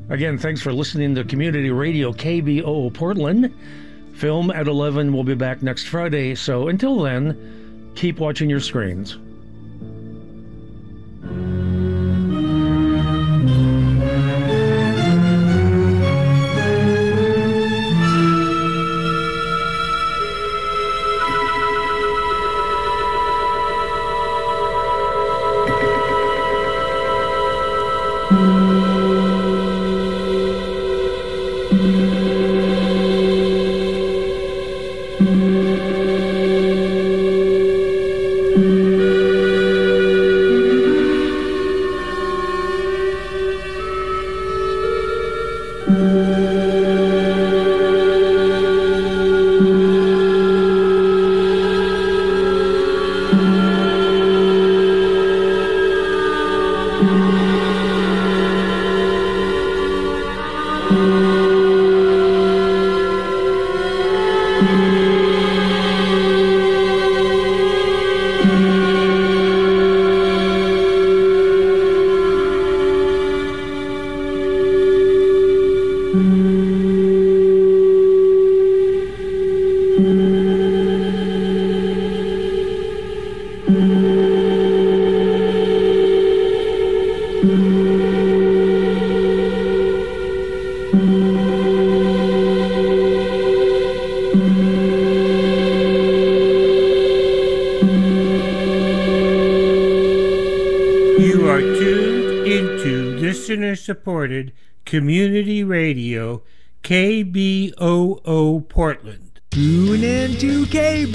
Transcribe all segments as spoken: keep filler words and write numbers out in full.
Again, thanks for listening to Community Radio K B O O Portland. Film at eleven will be back next Friday, so until then, keep watching your screens. Supported Community Radio K B O O Portland. Tune in to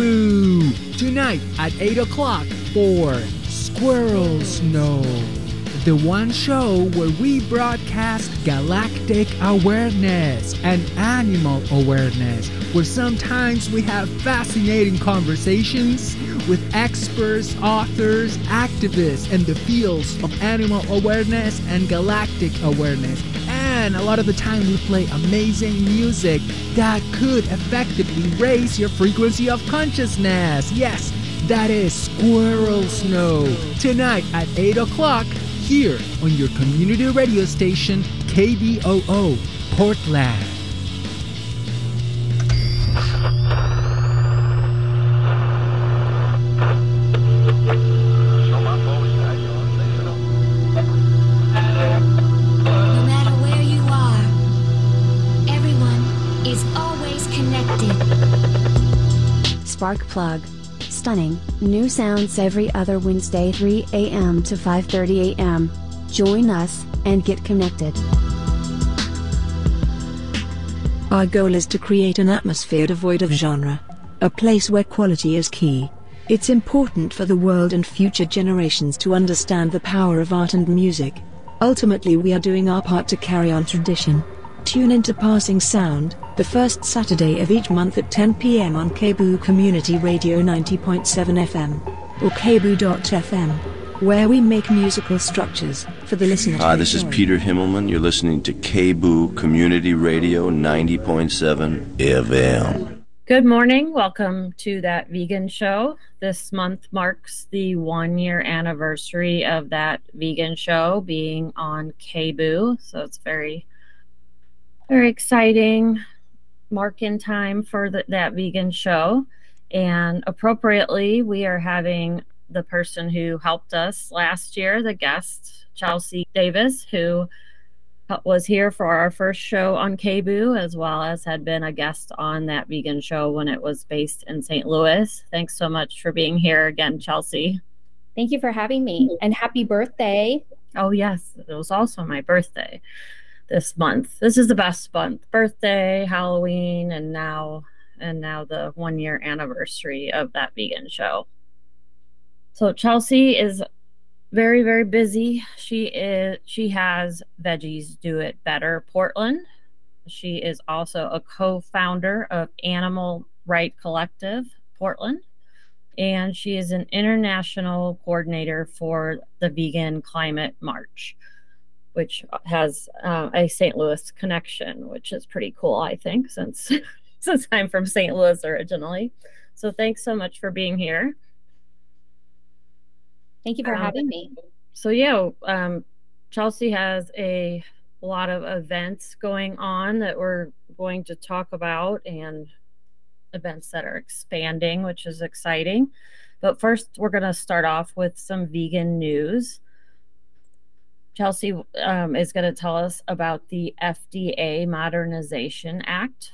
K-Boo tonight at eight o'clock for Squirrel Snow, the one show where we broadcast galactic awareness and animal awareness, where sometimes we have fascinating conversations with experts, authors, activists in the fields of animal awareness and galactic awareness. And a lot of the time we play amazing music that could effectively raise your frequency of consciousness. Yes, that is Squirrel Snow. Tonight at eight o'clock here on your community radio station, K B O O Portland. Spark Plug. Stunning, new sounds every other Wednesday three a.m. to five thirty a.m. Join us, and get connected. Our goal is to create an atmosphere devoid of genre. A place where quality is key. It's important for the world and future generations to understand the power of art and music. Ultimately we are doing our part to carry on tradition. Tune into Passing Sound, the first Saturday of each month at ten p.m. on K B O O Community Radio ninety point seven F M, or K B O O dot F M, where we make musical structures for the listener. Hi, this is Peter Himmelman. You're listening to K B O O Community Radio ninety point seven F M. Good morning. Welcome to That Vegan Show. This month marks the one-year anniversary of That Vegan Show being on K B O O, so it's very Very exciting mark-in time for the, That Vegan Show. And appropriately, we are having the person who helped us last year, the guest, Chelsea Davis, who was here for our first show on K B O O, as well as had been a guest on That Vegan Show when it was based in Saint Louis. Thanks so much for being here again, Chelsea. Thank you for having me, and happy birthday. Oh, yes. It was also my birthday this month. This is the best month. Birthday, Halloween, and now and now the one year anniversary of That Vegan Show. So Chelsea is very, very busy. She is she has Veggies Do It Better Portland. She is also a co-founder of Animal Right Collective Portland. And she is an international coordinator for the Vegan Climate March, which has uh, a Saint Louis connection, which is pretty cool, I think, since since I'm from Saint Louis originally. So thanks so much for being here. Thank you for um, having me. So yeah, um, Chelsea has a a lot of events going on that we're going to talk about, and events that are expanding, which is exciting. But first, we're going to start off with some vegan news. Chelsea um, is going to tell us about the F D A Modernization Act.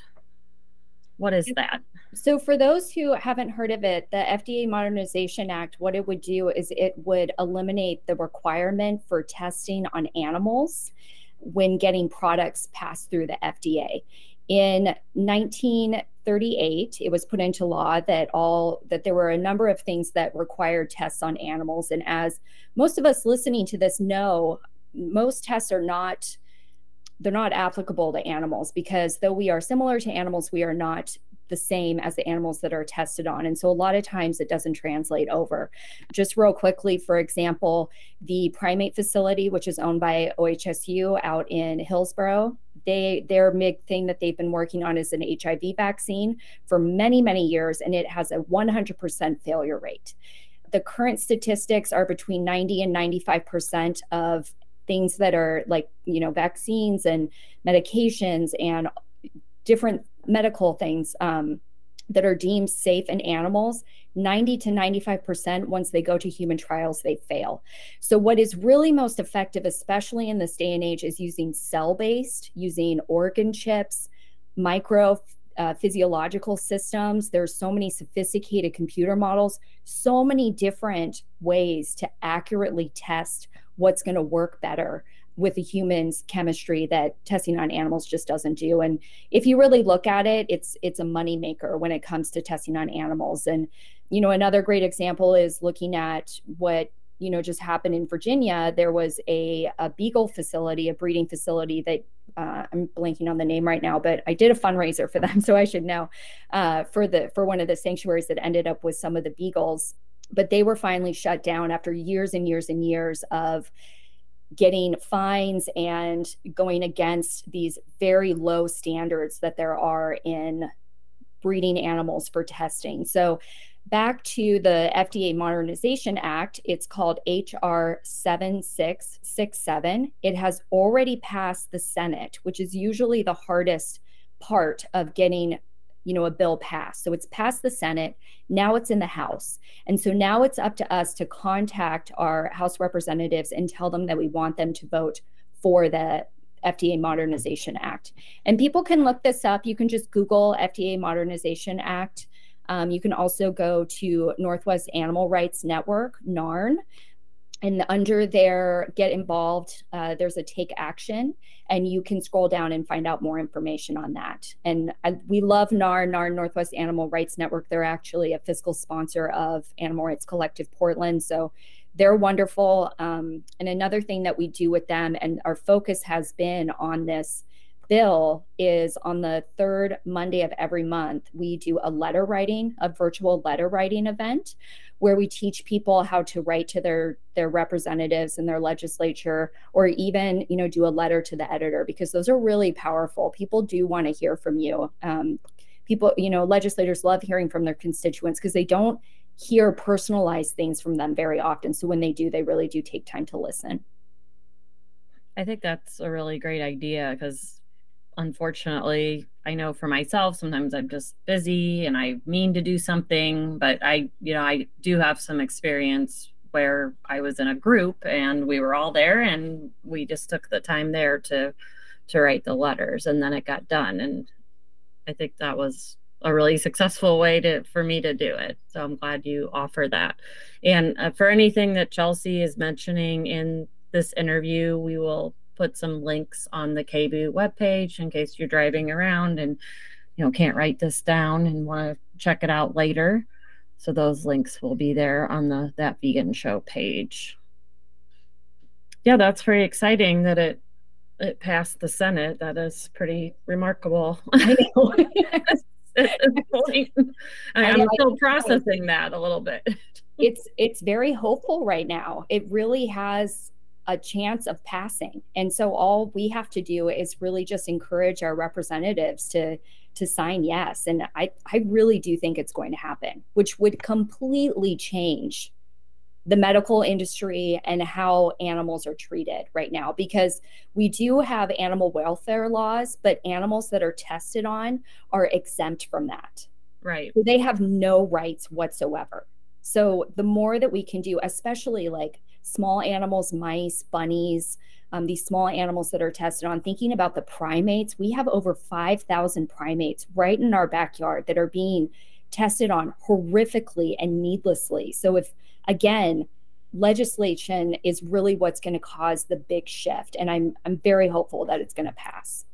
What is that? So for those who haven't heard of it, the F D A Modernization Act, what it would do is it would eliminate the requirement for testing on animals when getting products passed through the F D A. In nineteen thirty-eight, it was put into law that all that there were a number of things that required tests on animals. And as most of us listening to this know, most tests are not, they're not applicable to animals, because though we are similar to animals, we are not the same as the animals that are tested on. And so a lot of times it doesn't translate over. Just real quickly, for example, the primate facility, which is owned by O H S U out in Hillsborough, they their big thing that they've been working on is an H I V vaccine for many, many years, and it has a one hundred percent failure rate. The current statistics are between ninety and ninety-five percent of things that are like, you know, vaccines and medications and different medical things um, that are deemed safe in animals, ninety to ninety-five percent, once they go to human trials, they fail. So what is really most effective, especially in this day and age, is using cell-based, using organ chips, micro uh, physiological systems. There's so many sophisticated computer models, so many different ways to accurately test what's going to work better with a human's chemistry that testing on animals just doesn't do. And if you really look at it, it's it's a money maker when it comes to testing on animals. And, you know, another great example is looking at what, you know, just happened in Virginia. There was a, a beagle facility, a breeding facility that uh, I'm blanking on the name right now, but I did a fundraiser for them, so I should know, uh, for the for one of the sanctuaries that ended up with some of the beagles. But they were finally shut down after years and years and years of getting fines and going against these very low standards that there are in breeding animals for testing. So back to the F D A Modernization Act, it's called H R seven six six seven. It has already passed the Senate, which is usually the hardest part of getting, you know, a bill passed. So it's passed the Senate. Now it's in the House. And so now it's up to us to contact our House representatives and tell them that we want them to vote for the F D A Modernization Act. And people can look this up. You can just Google F D A Modernization Act. Um, you can also go to Northwest Animal Rights Network, NARN. And under there, get involved, uh, there's a take action, and you can scroll down and find out more information on that. And I, we love NARN, NARN, Northwest Animal Rights Network. They're actually a fiscal sponsor of Animal Rights Collective Portland. So they're wonderful. Um, and another thing that we do with them, and our focus has been on this bill, is on the third Monday of every month, we do a letter writing, a virtual letter writing event, where we teach people how to write to their their representatives in their legislature, or even, you know, do a letter to the editor, because those are really powerful. People do want to hear from you. Um, people, you know, legislators love hearing from their constituents because they don't hear personalized things from them very often. So when they do, they really do take time to listen. I think that's a really great idea, because unfortunately, I know for myself, sometimes I'm just busy and I mean to do something, but I, you know, I do have some experience where I was in a group and we were all there and we just took the time there to, to write the letters, and then it got done. And I think that was a really successful way to, for me to do it. So I'm glad you offer that. And uh, for anything that Chelsea is mentioning in this interview, we will put some links on the K B O O webpage in case you're driving around and, you know, can't write this down and want to check it out later. So those links will be there on the That Vegan Show page. Yeah, that's very exciting that it it passed the Senate. That is pretty remarkable. I know. At this point. I, I'm still processing that a little bit. It's it's very hopeful right now. It really has a chance of passing. And so all we have to do is really just encourage our representatives to to sign yes. And I, I really do think it's going to happen, which would completely change the medical industry and how animals are treated right now, because we do have animal welfare laws, but animals that are tested on are exempt from that. Right. So they have no rights whatsoever. So the more that we can do, especially like small animals, mice, bunnies, um, these small animals that are tested on, thinking about the primates, we have over five thousand primates right in our backyard that are being tested on horrifically and needlessly. So if, again, legislation is really what's going to cause the big shift. And I'm I'm very hopeful that it's going to pass.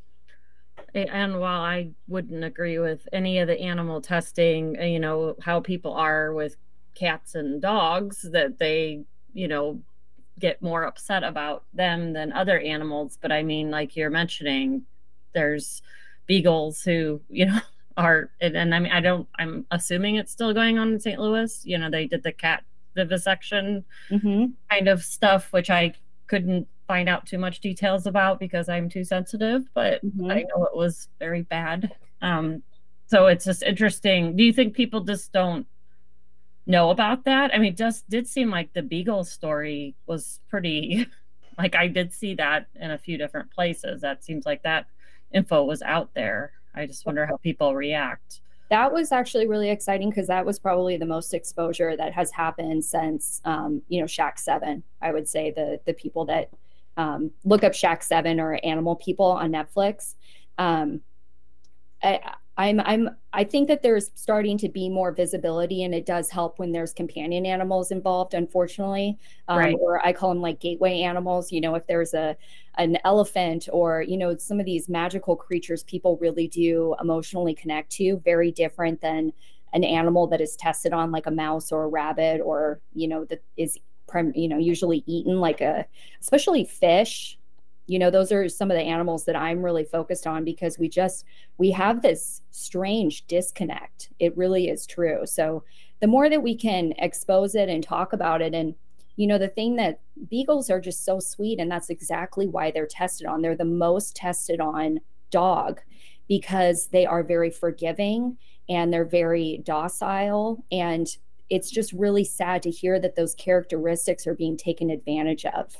And while I wouldn't agree with any of the animal testing, you know, how people are with cats and dogs, that they, you know, get more upset about them than other animals. But I mean, like you're mentioning, there's beagles who, you know, are, and, and I mean, I don't, I'm assuming it's still going on in Saint Louis. You know, they did the cat vivisection mm-hmm. kind of stuff, which I couldn't find out too much details about because I'm too sensitive, but mm-hmm. I know it was very bad. Um, so it's just interesting. Do you think people just don't know about that? I mean, it just did seem like the beagle story was pretty, like I did see that in a few different places. That seems like that info was out there. I just wonder how people react. That was actually really exciting because that was probably the most exposure that has happened since, um, you know, Shack Seven. I would say the the people that um, look up Shack Seven or Animal People on Netflix. Um, I, I'm I'm I think that there's starting to be more visibility, and it does help when there's companion animals involved. Unfortunately, um, right. or I call them like gateway animals. You know, if there's a an elephant or, you know, some of these magical creatures people really do emotionally connect to, very different than an animal that is tested on like a mouse or a rabbit, or, you know, that is, you know, usually eaten, like a, especially fish. You know, those are some of the animals that I'm really focused on because we just, we have this strange disconnect. It really is true. So the more that we can expose it and talk about it, and, you know, the thing that beagles are just so sweet, and that's exactly why they're tested on. They're the most tested on dog because they are very forgiving and they're very docile. And it's just really sad to hear that those characteristics are being taken advantage of.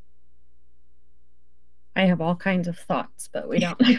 I have all kinds of thoughts, but we don't.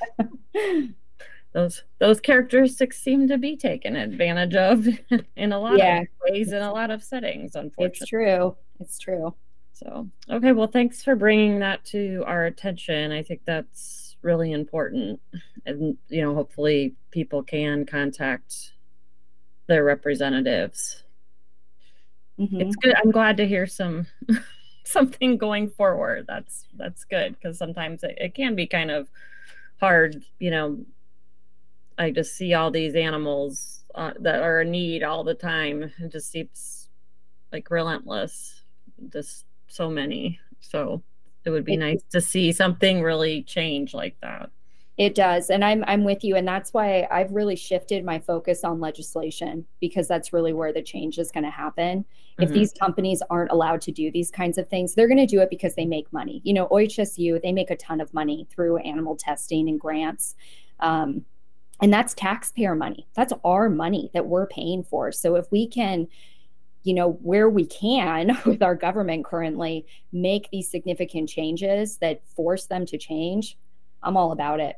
those those characteristics seem to be taken advantage of in a lot yeah. of ways, in a lot of settings, unfortunately. It's true. It's true. So, okay, well, thanks for bringing that to our attention. I think that's really important. And, you know, hopefully people can contact their representatives. Mm-hmm. It's good. I'm glad to hear some... something going forward. That's that's good, because sometimes it, it can be kind of hard. You know, I just see all these animals uh, that are in need all the time. It just seems like relentless, just so many. So it would be nice to see something really change like that. It does. And I'm I'm with you. And that's why I've really shifted my focus on legislation, because that's really where the change is going to happen. Mm-hmm. If these companies aren't allowed to do these kinds of things, they're going to do it because they make money. You know, O H S U, they make a ton of money through animal testing and grants. Um, and that's taxpayer money. That's our money that we're paying for. So if we can, you know, where we can with our government currently, make these significant changes that force them to change, I'm all about it.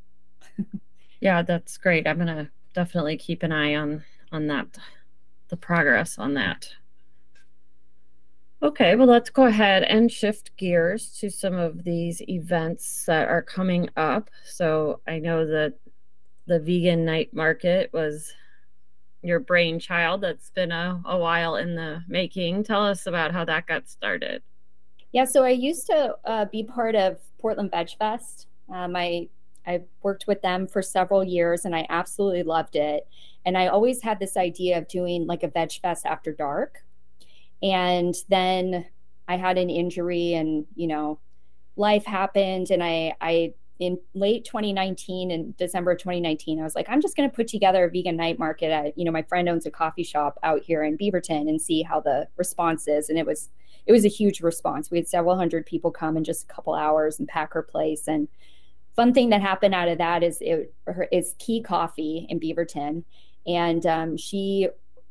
Yeah, that's great. I'm going to definitely keep an eye on on that, the progress on that. Okay, well, let's go ahead and shift gears to some of these events that are coming up. So I know that the Vegan Night Market was your brainchild. That's been a, a while in the making. Tell us about how that got started. Yeah, so I used to uh, be part of Portland Veg Fest. Um, I I worked with them for several years, and I absolutely loved it. And I always had this idea of doing like a Veg Fest after dark. And then I had an injury, and, you know, life happened. And I, I in late twenty nineteen, in December of twenty nineteen, I was like, I'm just going to put together a vegan night market at, you know, my friend owns a coffee shop out here in Beaverton, and see how the response is. And it was, it was a huge response. We had several hundred people come in just a couple hours and pack her place. And fun thing that happened out of that is it her, is Key Coffee in Beaverton. And um, she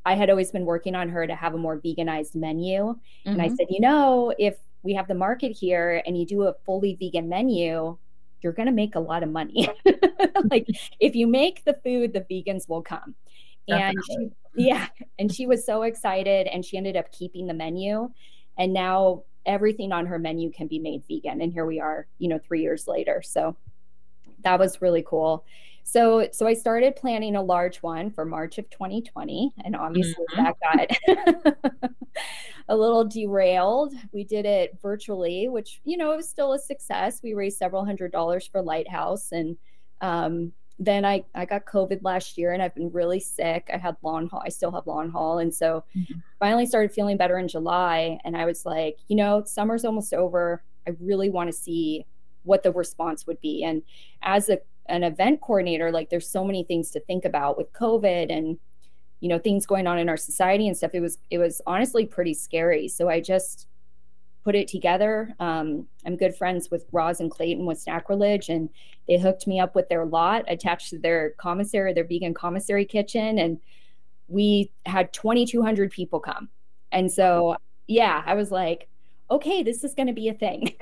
I had always been working on her to have a more veganized menu. Mm-hmm. And I said, you know, if we have the market here and you do a fully vegan menu, you're going to make a lot of money. Like if you make the food, the vegans will come. And she, yeah, and she was so excited, and she ended up keeping the menu. And now everything on her menu can be made vegan. And here we are, you know, three years later. So that was really cool. So, so I started planning a large one for March of twenty twenty, and obviously mm-hmm. that got a little derailed. We did it virtually, which, you know, it was still a success. We raised several hundred dollars for Lighthouse, and um, then I, I got COVID last year, and I've been really sick. I had long haul. I still have long haul. And so mm-hmm. finally started feeling better in July. And I was like, you know, summer's almost over. I really want to see what the response would be. And as a, an event coordinator, like there's so many things to think about with COVID and, you know, things going on in our society and stuff. It was, it was honestly pretty scary. So I just put it together. Um, I'm good friends with Roz and Clayton with Sacrilege, and they hooked me up with their lot attached to their commissary, their vegan commissary kitchen. And we had twenty-two hundred people come. And so, yeah, I was like, okay, this is going to be a thing.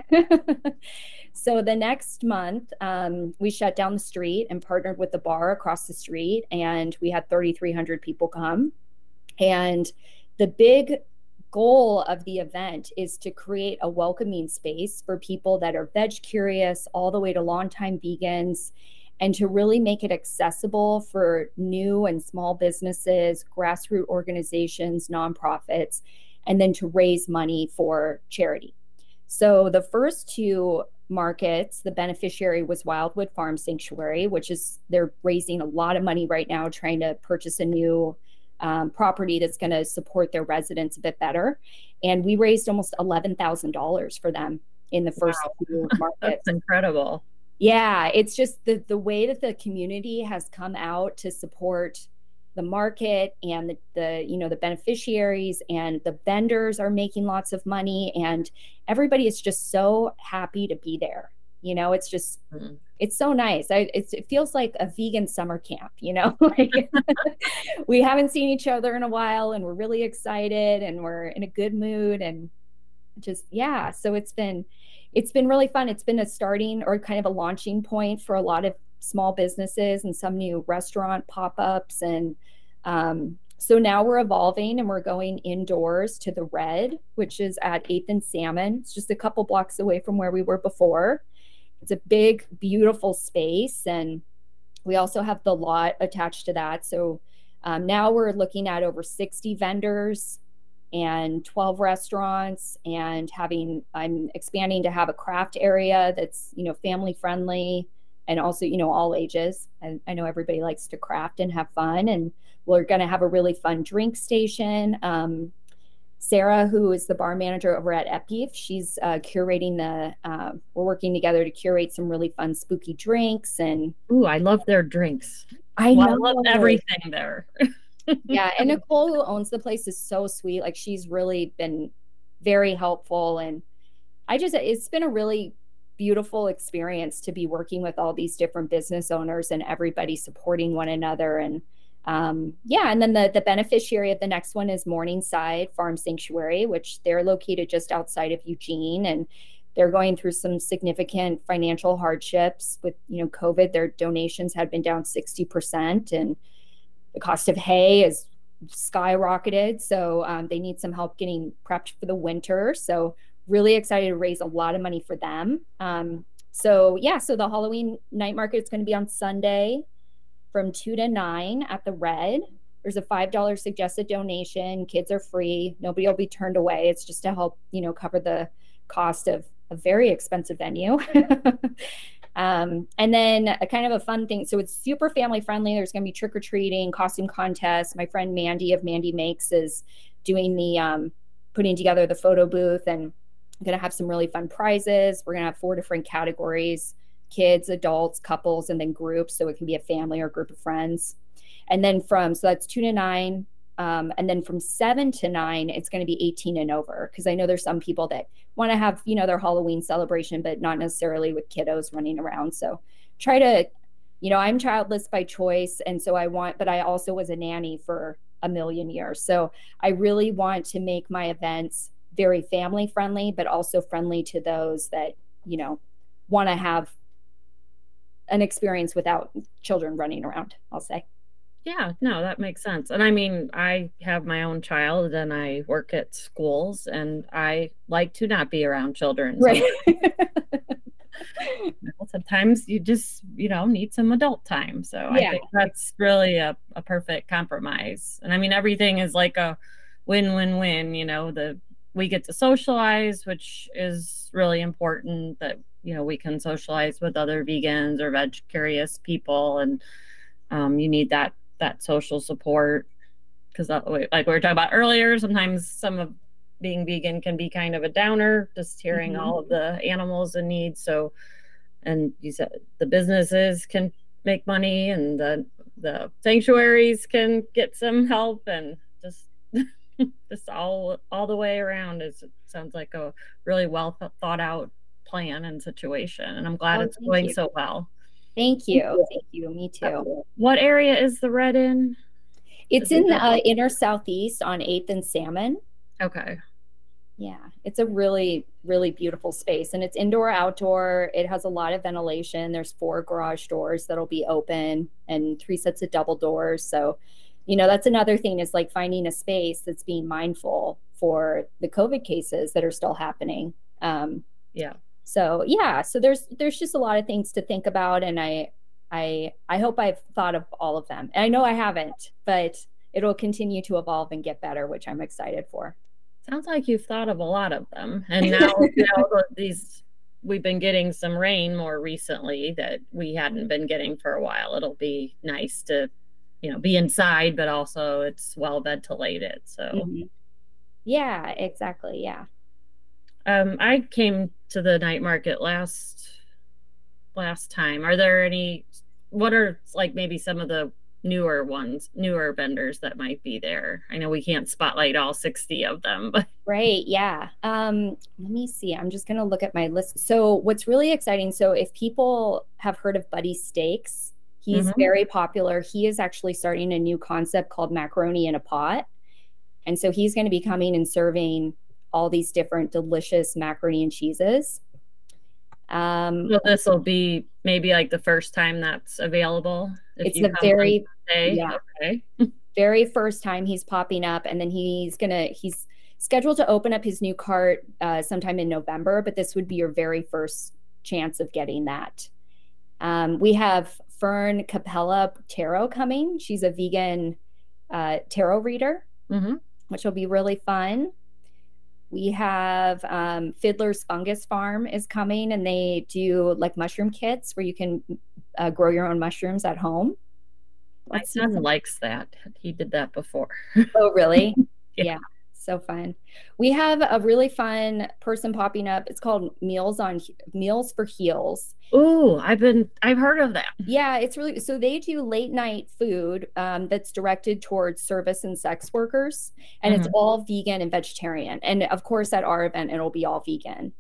So the next month, um, we shut down the street and partnered with the bar across the street, and we had thirty-three hundred people come. And the big goal of the event is to create a welcoming space for people that are veg curious all the way to longtime vegans, and to really make it accessible for new and small businesses, grassroots organizations, nonprofits, and then to raise money for charity. So the first two markets, the beneficiary was Wildwood Farm Sanctuary, which is, they're raising a lot of money right now trying to purchase a new um, property that's going to support their residents a bit better. And we raised almost eleven thousand dollars for them in the first wow. two markets. That's incredible. Yeah, it's just the, the way that the community has come out to support the market, and the, the, you know, the beneficiaries and the vendors are making lots of money, and everybody is just so happy to be there. You know, it's just, mm-hmm. it's so nice. I, it's, it feels like a vegan summer camp, you know, like we haven't seen each other in a while, and we're really excited, and we're in a good mood, and just, yeah. So it's been, it's been really fun. It's been a starting or kind of a launching point for a lot of small businesses and some new restaurant pop-ups. And um, so now we're evolving, and we're going indoors to the Red, which is at eighth and Salmon. It's just a couple blocks away from where we were before. It's a big, beautiful space. And we also have the lot attached to that. So um, now we're looking at over sixty vendors and twelve restaurants, and having, I'm expanding to have a craft area that's, you know, family friendly, and also, you know, all ages. And I know everybody likes to craft and have fun. And we're going to have a really fun drink station. Um, Sarah, who is the bar manager over at Epif, she's uh, curating the, uh, we're working together to curate some really fun, spooky drinks. And ooh, I love their drinks. I well, know. I love everything there. Yeah. And Nicole, who owns the place, is so sweet. Like, she's really been very helpful. And I just, it's been a really beautiful experience to be working with all these different business owners and everybody supporting one another. And um, yeah, and then the, the beneficiary of the next one is Morningside Farm Sanctuary, which they're located just outside of Eugene, and they're going through some significant financial hardships with, you know, COVID. Their donations had been down sixty percent, and the cost of hay is skyrocketed. So um, they need some help getting prepped for the winter. So really excited to raise a lot of money for them. Um, so yeah, so the Halloween night market is going to be on Sunday from two to nine at the Red. There's a five dollars suggested donation. Kids are free. Nobody will be turned away. It's just to help, you know, cover the cost of a very expensive venue. um, and then a kind of a fun thing. So it's super family friendly. There's going to be trick-or-treating, costume contests. My friend Mandy of Mandy Makes is doing the, um, putting together the photo booth, and I'm going to have some really fun prizes. We're going to have four different categories: kids, adults, couples, and then groups. So it can be a family or a group of friends. And then from, so that's two to nine. Um, and then from seven to nine, it's going to be eighteen and over. Cause I know there's some people that want to have, you know, their Halloween celebration, but not necessarily with kiddos running around. So try to, you know, I'm childless by choice. And so I want, but I also was a nanny for a million years. So I really want to make my events very family friendly, but also friendly to those that, you know, want to have an experience without children running around, I'll say. Yeah, no, that makes sense. And I mean, I have my own child and I work at schools and I like to not be around children. Right. Sometimes you just, you know, need some adult time. So Yeah. I think that's really a, a perfect compromise. And I mean, everything is like a win-win-win, you know, the we get to socialize, which is really important, that, you know, we can socialize with other vegans or veg curious people. And um, you need that that social support, because like we were talking about earlier, sometimes some of being vegan can be kind of a downer, just hearing Mhm. all of the animals in need. So, and you said the businesses can make money and the the sanctuaries can get some help, and just just all all the way around is it sounds like a really well thought out plan and situation. And I'm glad Oh, it's thank going you. so well. Thank you. Thank you. Me too. What area is the red in? It's Is it in that- uh, inner southeast on eighth and Salmon. Okay. Yeah, it's a really, really beautiful space, and it's indoor, outdoor. It has a lot of ventilation. There's four garage doors that'll be open and three sets of double doors. So, you know, that's another thing, is like finding a space that's being mindful for the COVID cases that are still happening. Um, Yeah. so yeah, so there's there's just a lot of things to think about, and I I I hope I've thought of all of them. And I know I haven't, but it'll continue to evolve and get better, which I'm excited for. Sounds like you've thought of a lot of them. And now, you know, these we've been getting some rain more recently that we hadn't been getting for a while. It'll be nice to, you know, be inside, but also it's well ventilated. So Mhm. Yeah, exactly. Yeah. um I came to the night market last last time. Are there any what are like maybe some of the newer ones, newer vendors that might be there? I know we can't spotlight all sixty of them, but Right. Yeah. Um, let me see. I'm just going to look at my list. So, what's really exciting, so if people have heard of Buddy Steaks, he's Mhm. very popular. He is actually starting a new concept called macaroni in a pot. And so, he's going to be coming and serving all these different delicious macaroni and cheeses. Um, well, this will be maybe like the first time that's available. If it's you the come on very, Sunday. yeah. Okay. very first time he's popping up, and then he's gonna he's scheduled to open up his new cart uh, sometime in November, but this would be your very first chance of getting that. Um, we have Fern Capella Tarot coming. She's a vegan uh, tarot reader, Mm-hmm. which will be really fun. We have um, Fiddler's Fungus Farm is coming, and they do like mushroom kits where you can uh, grow your own mushrooms at home. My Let's- son likes that. He did that before. Oh, really? Yeah. Yeah. So fun. We have a really fun person popping up. It's called Meals on Meals for Heels. Ooh, I've been I've heard of that. Yeah, it's really so they do late night food um, that's directed towards service and sex workers, and it's all vegan and vegetarian. And of course, at our event, it'll be all vegan.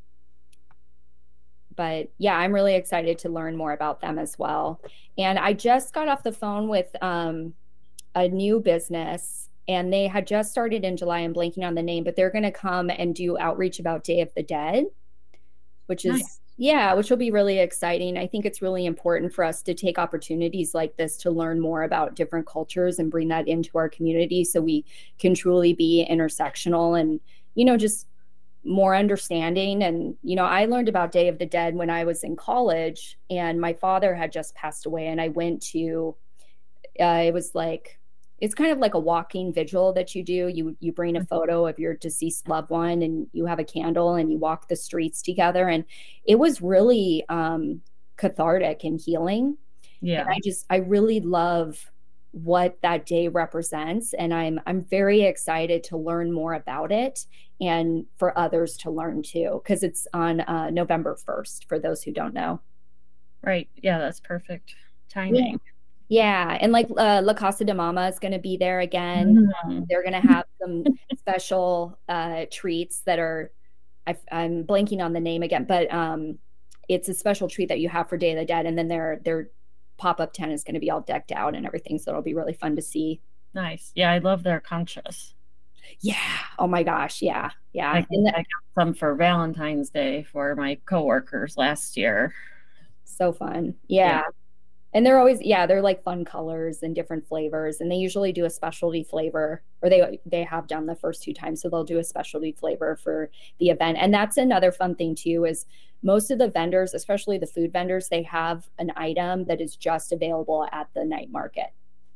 But yeah, I'm really excited to learn more about them as well. And I just got off the phone with um, a new business, and they had just started in July. I'm blanking on the name, but they're going to come and do outreach about Day of the Dead, which is, Nice. yeah, which will be really exciting. I think it's really important for us to take opportunities like this to learn more about different cultures and bring that into our community so we can truly be intersectional and, you know, just more understanding. And, you know, I learned about Day of the Dead when I was in college, and my father had just passed away, and I went to, uh, it was like, it's kind of like a walking vigil that you do. You you bring a photo of your deceased loved one, and you have a candle, and you walk the streets together. And it was really um, cathartic and healing. Yeah. And I just, I really love what that day represents. And I'm, I'm very excited to learn more about it and for others to learn too, because it's on uh, November first, for those who don't know. Right. Yeah, that's perfect timing. Yeah. And like uh, La Casa de Mama is going to be there again. Mhm. They're going to have some special uh, treats that are, I, I'm blanking on the name again, but um, it's a special treat that you have for Day of the Dead. And then their, their pop-up tent is going to be all decked out and everything. So it'll be really fun to see. Nice. Yeah, I love their conchas. Yeah. Oh my gosh. Yeah. Yeah. I, And I got some for Valentine's Day for my coworkers last year. So fun. Yeah. Yeah. And they're always, yeah, they're like fun colors and different flavors. And they usually do a specialty flavor, or they they have done the first two times. So they'll do a specialty flavor for the event. And that's another fun thing too, is most of the vendors, especially the food vendors, they have an item that is just available at the night market.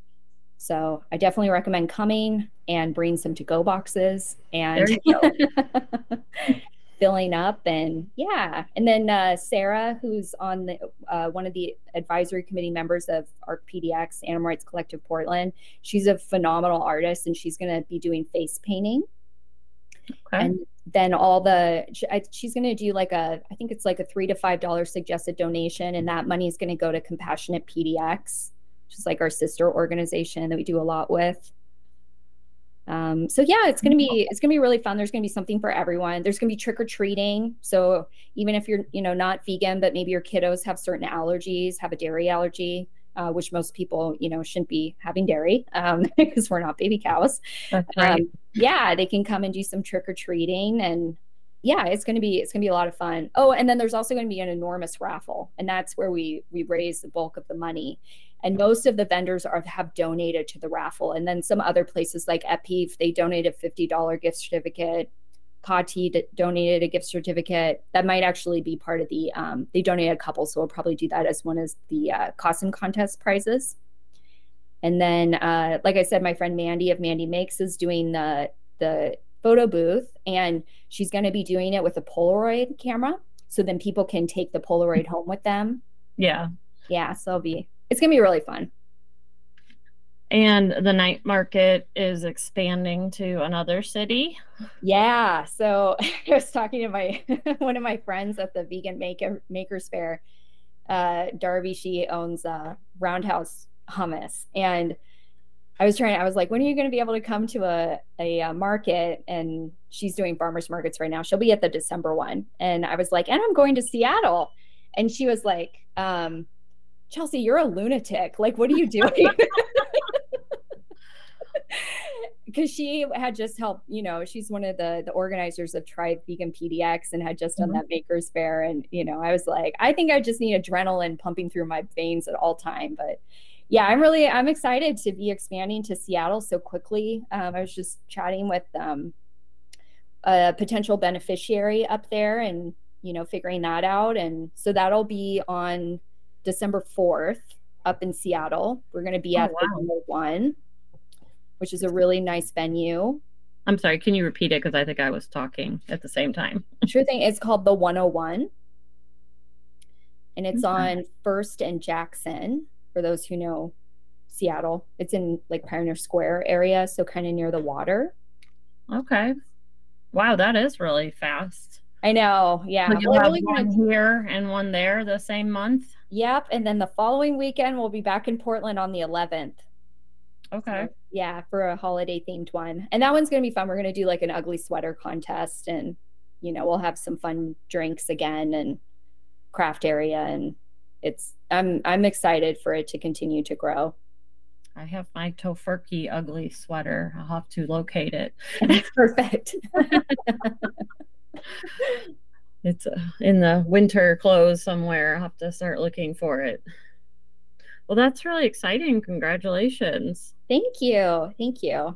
So I definitely recommend coming and bring some to-go boxes and There you go. filling up. And yeah. And then uh, Sarah, who's on the uh, one of the advisory committee members of ARC P D X, Animal Rights Collective Portland, she's a phenomenal artist, and she's going to be doing face painting. Okay. And then all the, she's going to do like a, I think it's like a three to five dollars suggested donation. And that money is going to go to Compassionate P D X, which is like our sister organization that we do a lot with. Um, so yeah, it's going to be, it's going to be really fun. There's going to be something for everyone. There's going to be trick or treating. So even if you're, you know, not vegan, but maybe your kiddos have certain allergies, have a dairy allergy, uh, which most people, you know, shouldn't be having dairy, um, because we're not baby cows. That's right. Um, yeah, they can come and do some trick or treating, and yeah, it's going to be, it's going to be a lot of fun. Oh, and then there's also going to be an enormous raffle, and that's where we, we raise the bulk of the money. And most of the vendors are, have donated to the raffle. And then some other places like Epiv, they donated a fifty dollars gift certificate. Kati d- donated a gift certificate. That might actually be part of the, um, they donated a couple, so we'll probably do that as one of the uh, costume contest prizes. And then, uh, like I said, my friend Mandy of Mandy Makes is doing the, the photo booth, and she's going to be doing it with a Polaroid camera. So then people can take the Polaroid home with them. Yeah. Yeah, so it'll be, it's going to be really fun. And the night market is expanding to another city. Yeah. So I was talking to my one of my friends at the Vegan Maker Makers Fair. Uh, Darby, she owns uh, Roundhouse Hummus, and I was trying. I was like, "When are you going to be able to come to a a, a market?" And she's doing farmers markets right now. She'll be at the December one, and I was like, "And I'm going to Seattle," and she was like, um, "Chelsea, you're a lunatic. Like, what are you doing?" Because she had just helped, you know, she's one of the the organizers of Tribe Vegan P D X and had just done mm-hmm. that Makers Fair. And, you know, I was like, I think I just need adrenaline pumping through my veins at all time. But yeah, I'm really, I'm excited to be expanding to Seattle so quickly. Um, I was just chatting with um, a potential beneficiary up there and, you know, figuring that out. And so that'll be on December fourth up in Seattle. We're going to be oh, at wow. the one, which is a really nice venue. I'm sorry, can you repeat it? Because I think I was talking at the same time. Sure thing. It's called the one oh one. And it's okay. on First and Jackson, for those who know Seattle. It's in like Pioneer Square area, so kind of near the water. Okay. Wow, that is really fast. I know, yeah. So you'll well, have really one gonna... here and one there the same month? Yep, and then the following weekend, we'll be back in Portland on the eleventh. Okay. So, yeah, for a holiday themed one. And that one's going to be fun. We're going to do like an ugly sweater contest, and, you know, we'll have some fun drinks again and craft area. And it's, I'm, I'm excited for it to continue to grow. I have my Tofurkey ugly sweater. I'll have to locate it. Perfect. It's uh, in the winter clothes somewhere. I'll have to start looking for it. Well, that's really exciting. Congratulations. Thank you. Thank you.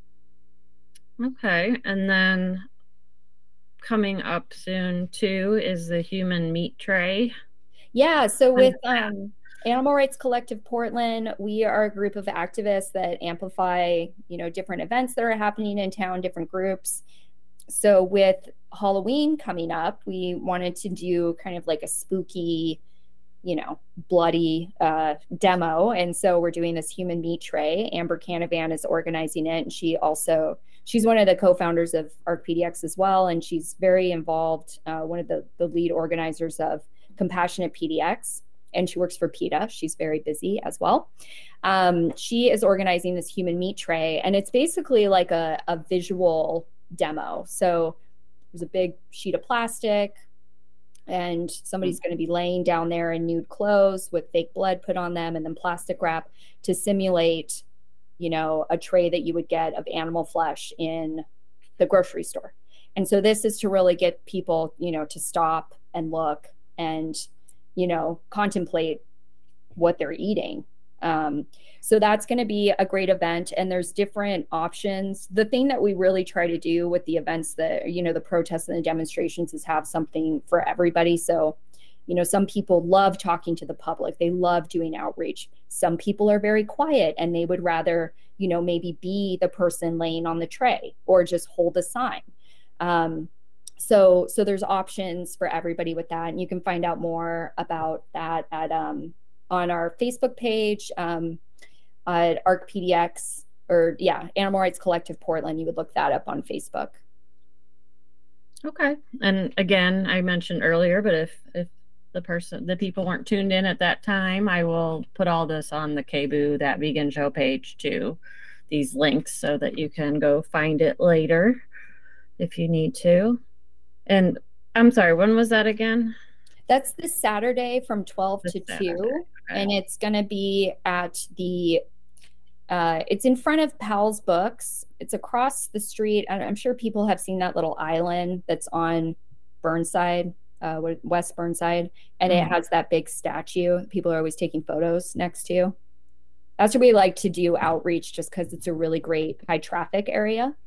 Okay. And then coming up soon, too, is the human meat tray. Yeah. So with um, Animal Rights Collective Portland, we are a group of activists that amplify, you know, different events that are happening in town, different groups. So with Halloween coming up, we wanted to do kind of like a spooky, you know, bloody uh, demo. And so we're doing this human meat tray. Amber Canavan is organizing it. And she also, she's one of the co-founders of ARC P D X as well. And she's very involved, uh, one of the, the lead organizers of Compassionate P D X. And she works for PETA. She's very busy as well. Um, she is organizing this human meat tray. And it's basically like a, a visual demo. So there's a big sheet of plastic, and somebody's going to be laying down there in nude clothes with fake blood put on them, and then plastic wrap to simulate you know, a tray that you would get of animal flesh in the grocery store. And so this is to really get people, you know, to stop and look and, you know, contemplate what they're eating. Um, so that's going to be a great event, and there's different options. The thing that we really try to do with the events that, you know, the protests and the demonstrations is have something for everybody. So, you know, some people love talking to the public. They love doing outreach. Some people are very quiet and they would rather, you know, maybe be the person laying on the tray or just hold a sign. Um, so, so there's options for everybody with that. And you can find out more about that at, um, on our Facebook page, um, at A R C P D X, or yeah, Animal Rights Collective Portland. You would look that up on Facebook. Okay. And again, I mentioned earlier, but if, if the person, the people weren't tuned in at that time, I will put all this on the K B U, that vegan show page too, these links, so that you can go find it later if you need to. And I'm sorry, when was that again? That's this Saturday from twelve this to Saturday. two. Okay. And it's going to be at the, uh, it's in front of Powell's Books. It's across the street. I'm sure people have seen that little island that's on Burnside, uh, West Burnside. And mm-hmm. it has that big statue. People are always taking photos next to. That's where we like to do outreach, just because it's a really great high traffic area.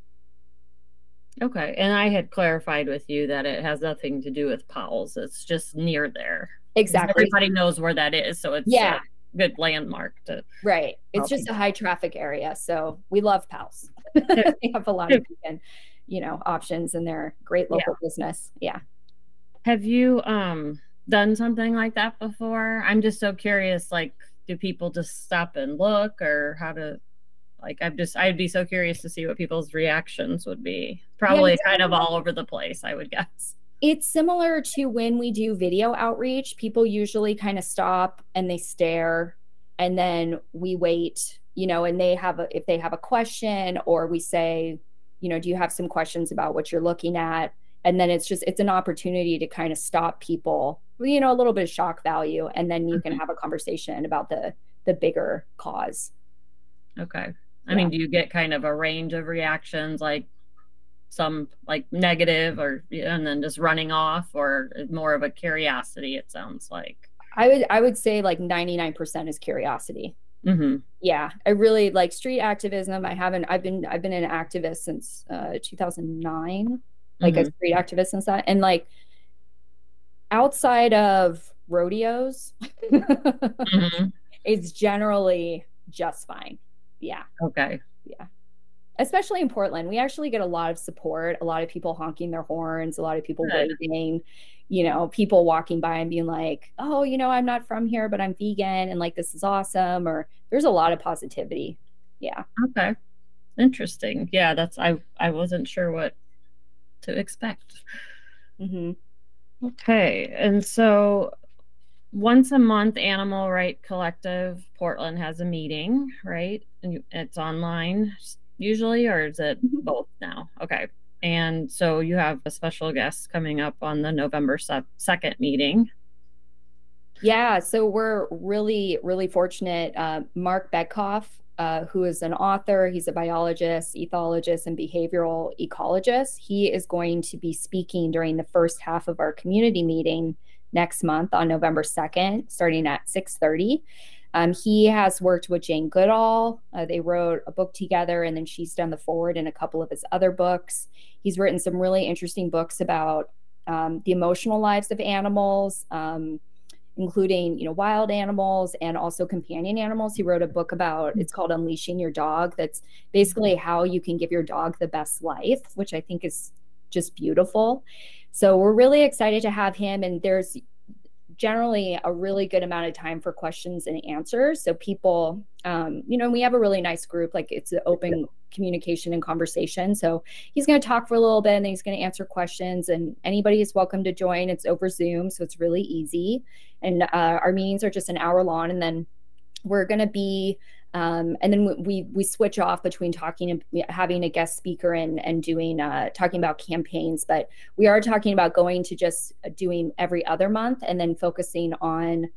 Okay. And I had clarified with you that it has nothing to do with Powell's. It's just near there. Exactly. Everybody knows where that is. So it's yeah. a good landmark to. Right. It's just people. a high traffic area. So we love Powell's. They have a lot of vegan, you know, options, and they're great local yeah. business. Yeah. Have you um done something like that before? I'm just so curious, like, do people just stop and look, or how to, like, I'm just, I'd be so curious to see what people's reactions would be. Probably yeah, kind of all over the place, I would guess. It's similar to when we do video outreach. People usually kind of stop and they stare, and then we wait, you know, and they have a, if they have a question, or we say, you know, do you have some questions about what you're looking at? And then it's just, it's an opportunity to kind of stop people, you know, a little bit of shock value. And then you mm-hmm. can have a conversation about the, the bigger cause. Okay. I yeah. mean, do you get kind of a range of reactions, like some like negative, or, and then just running off, or more of a curiosity, it sounds like? I would, I would say like ninety-nine percent is curiosity. Mm-hmm. Yeah. I really like street activism. I haven't, I've been, I've been an activist since uh, two thousand nine, like mm-hmm. a street activist since that. And like outside of rodeos, mm-hmm. it's generally just fine. Yeah. Okay. Yeah. Especially in Portland, we actually get a lot of support, a lot of people honking their horns, a lot of people Good. waving, you know, people walking by and being like, oh, you know, I'm not from here, but I'm vegan, and like, this is awesome. Or there's a lot of positivity. Yeah. Okay. Interesting. Yeah. That's, I, I wasn't sure what to expect. Mm-hmm. Okay. And so once a month, Animal Rights Collective Portland has a meeting, right? And it's online usually, or is it mm-hmm. both now? Okay. And so you have a special guest coming up on the November second meeting. Yeah. So we're really, really fortunate. Uh, Mark Bedkoff, uh, who is an author, he's a biologist, ethologist, and behavioral ecologist. He is going to be speaking during the first half of our community meeting next month on November second, starting at six thirty. Um, he has worked with Jane Goodall. Uh, they wrote a book together, and then she's done the forward in a couple of his other books. He's written some really interesting books about um, the emotional lives of animals, um, including, you know, wild animals and also companion animals. He wrote a book about, it's called Unleashing Your Dog. That's basically how you can give your dog the best life, which I think is just beautiful. So we're really excited to have him, and there's generally a really good amount of time for questions and answers. So people, um, you know, we have a really nice group, like it's an open communication and conversation. So he's going to talk for a little bit, and then he's going to answer questions, and anybody is welcome to join. It's over Zoom, so it's really easy. And uh, our meetings are just an hour long, and then we're going to be, um, and then we we switch off between talking and having a guest speaker and and doing uh, talking about campaigns. But we are talking about going to just doing every other month, and then focusing on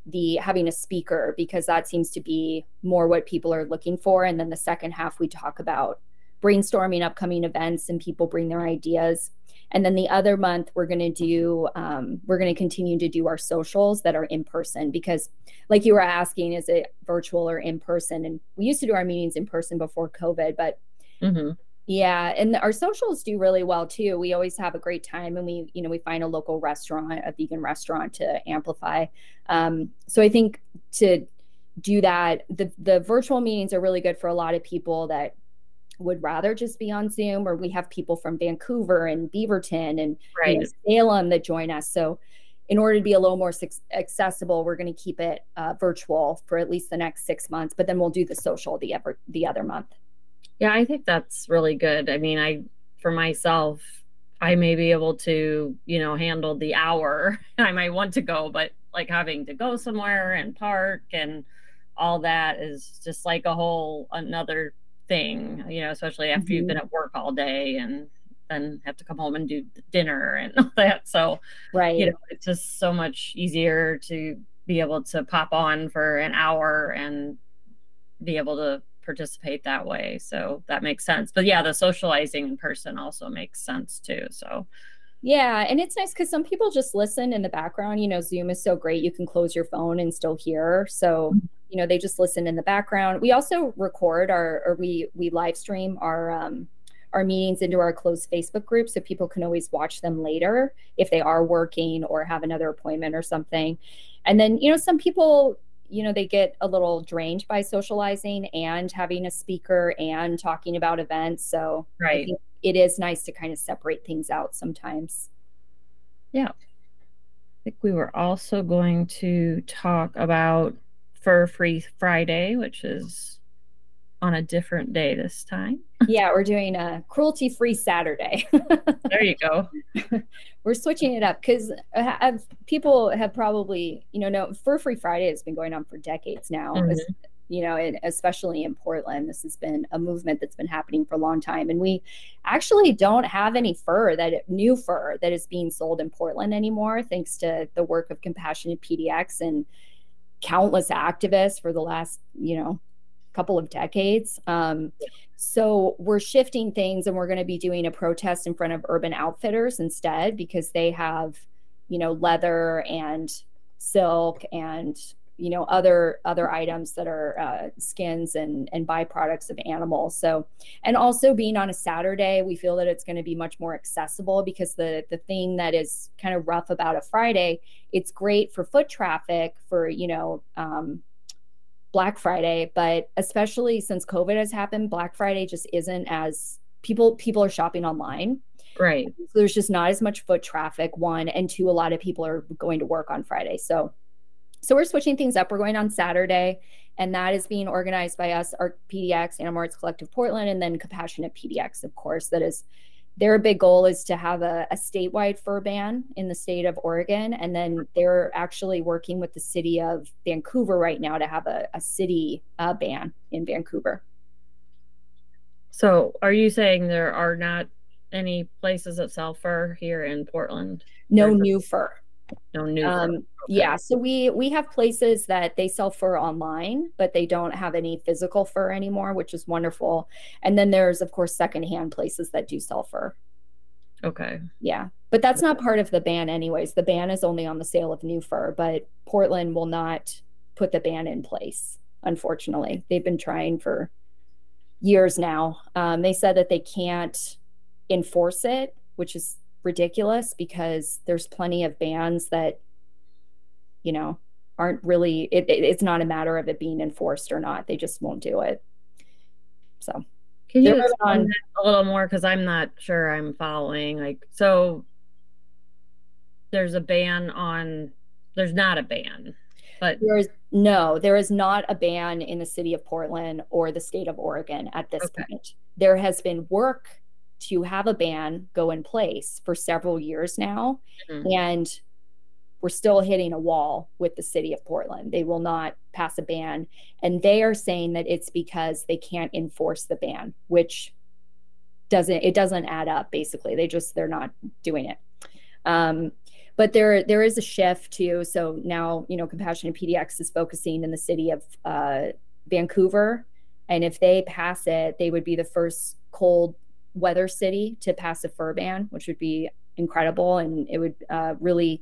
the having a speaker, because that seems to be more what people are looking for. And then the second half, we talk about brainstorming upcoming events and people bring their ideas. And then the other month, we're going to do, um, we're going to continue to do our socials that are in person, because like you were asking, is it virtual or in person? And we used to do our meetings in person before COVID, but Mm-hmm. yeah. And our socials do really well too. We always have a great time, and we, you know, we find a local restaurant, a vegan restaurant to amplify. Um, so I think to do that, the, the virtual meetings are really good for a lot of people that would rather just be on Zoom, or we have people from Vancouver and Beaverton and Right. you know, Salem that join us. So in order to be a little more su- accessible, we're going to keep it uh, virtual for at least the next six months, but then we'll do the social the, ever, the other month. Yeah, I think that's really good. I mean, I, for myself, I may be able to, you know, handle the hour. I might want to go, but like having to go somewhere and park and all that is just like a whole another thing, you know, especially after mm-hmm. you've been at work all day and then have to come home and do dinner and all that. So, right. you know, it's just so much easier to be able to pop on for an hour and be able to participate that way. So that makes sense. But yeah, the socializing in person also makes sense too. So yeah, and it's nice because some people just listen in the background. You know, Zoom is so great. You can close your phone and still hear. So, you know, they just listen in the background. We also record our, or we we live stream our um, our meetings into our closed Facebook group, so people can always watch them later if they are working or have another appointment or something. And then, you know, some people, you know, they get a little drained by socializing and having a speaker and talking about events. So right. I think it is nice to kind of separate things out sometimes. Yeah. I think we were also going to talk about Fur Free Friday, which is on a different day this time. Yeah, we're doing a cruelty-free Saturday. There you go. We're switching it up because people have probably, you know, know Fur Free Friday has been going on for decades now. Mm-hmm. As, you know, and especially in Portland, this has been a movement that's been happening for a long time. And we actually don't have any fur that new fur that is being sold in Portland anymore, thanks to the work of Compassionate P D X and countless activists for the last, you know, couple of decades. Um, so we're shifting things, and we're going to be doing a protest in front of Urban Outfitters instead, because they have, you know, leather and silk and, you know, other other items that are uh, skins and and byproducts of animals. So, and also being on a Saturday, we feel that it's going to be much more accessible, because the the thing that is kind of rough about a Friday, it's great for foot traffic for, you know, um, Black Friday, but especially since COVID has happened, Black Friday just isn't as people people are shopping online. Right. So there's just not as much foot traffic, one, and two, a lot of people are going to work on Friday. So so we're switching things up. We're going on Saturday, and that is being organized by us, our P D X, Animal Rights Collective Portland, and then Compassionate P D X, of course. That is their big goal is to have a, a statewide fur ban in the state of Oregon. And then they're actually working with the city of Vancouver right now to have a, a city uh, ban in Vancouver. So are you saying there are not any places that sell fur here in Portland? No new fur. No new um, fur. Okay. Yeah, so we we have places that they sell fur online, but they don't have any physical fur anymore, which is wonderful. And then there's, of course, secondhand places that do sell fur. Okay. Yeah, but that's not part of the ban anyways. The ban is only on the sale of new fur, but Portland will not put the ban in place, unfortunately. They've been trying for years now. Um, they said that they can't enforce it, which is ridiculous, because there's plenty of bans that, you know, aren't really, it, it, it's not a matter of it being enforced or not. They just won't do it. So can you explain that a little more? Because I'm not sure I'm following. Like, so there's a ban on, there's not a ban, but there is no, there is not a ban in the city of Portland or the state of Oregon at this okay. point. There has been work to have a ban go in place for several years now. Mm-hmm. And we're still hitting a wall with the city of Portland. They will not pass a ban. And they are saying that it's because they can't enforce the ban, which doesn't, it doesn't add up, basically. They just, they're not doing it. Um, but there there is a shift too. So now, you know, Compassionate P D X is focusing in the city of uh, Vancouver, and if they pass it, they would be the first cold weather city to pass a fur ban, which would be incredible, and it would uh, really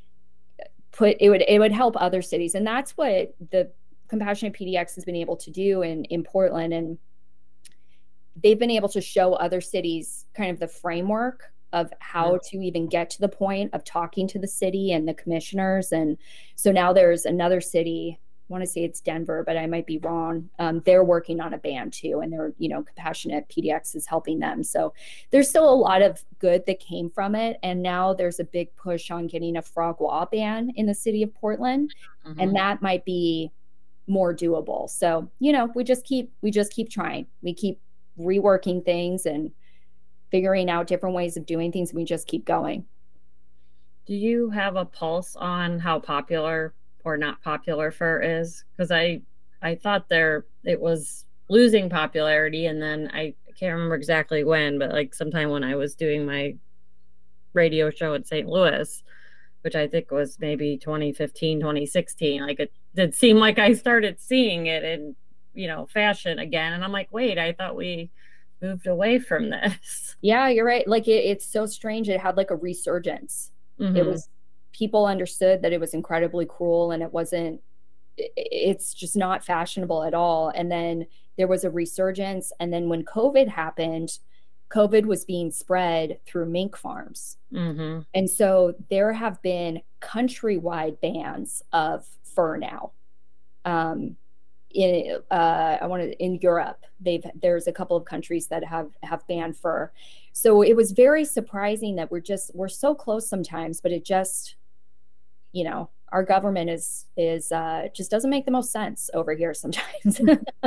put it would it would help other cities, and that's what the Compassionate P D X has been able to do in in Portland, and they've been able to show other cities kind of the framework of how mm-hmm. to even get to the point of talking to the city and the commissioners. And so now there's another city, I want to say it's Denver, but I might be wrong. Um, they're working on a ban too, and they're, you know, Compassionate P D X is helping them. So there's still a lot of good that came from it. And now there's a big push on getting a frog wall ban in the city of Portland. Mm-hmm. And that might be more doable. So, you know, we just keep, we just keep trying. We keep reworking things and figuring out different ways of doing things. And we just keep going. Do you have a pulse on how popular or not popular fur is? Because I I thought there it was losing popularity, and then I can't remember exactly when, but like sometime when I was doing my radio show in Saint Louis, which I think was maybe twenty fifteen, twenty sixteen, like it did seem like I started seeing it in, you know, fashion again, and I'm like, wait, I thought we moved away from this. Yeah, you're right. Like it, it's so strange. It had like a resurgence. Mm-hmm. It was, people understood that it was incredibly cruel, and it wasn't, it's just not fashionable at all. And then there was a resurgence. And then when COVID happened, COVID was being spread through mink farms. Mm-hmm. And so there have been countrywide bans of fur now. Um, in uh, I want to in Europe, they've there's a couple of countries that have have banned fur. So it was very surprising that we're just we're so close sometimes, but it just, you know, our government is is uh, just doesn't make the most sense over here sometimes.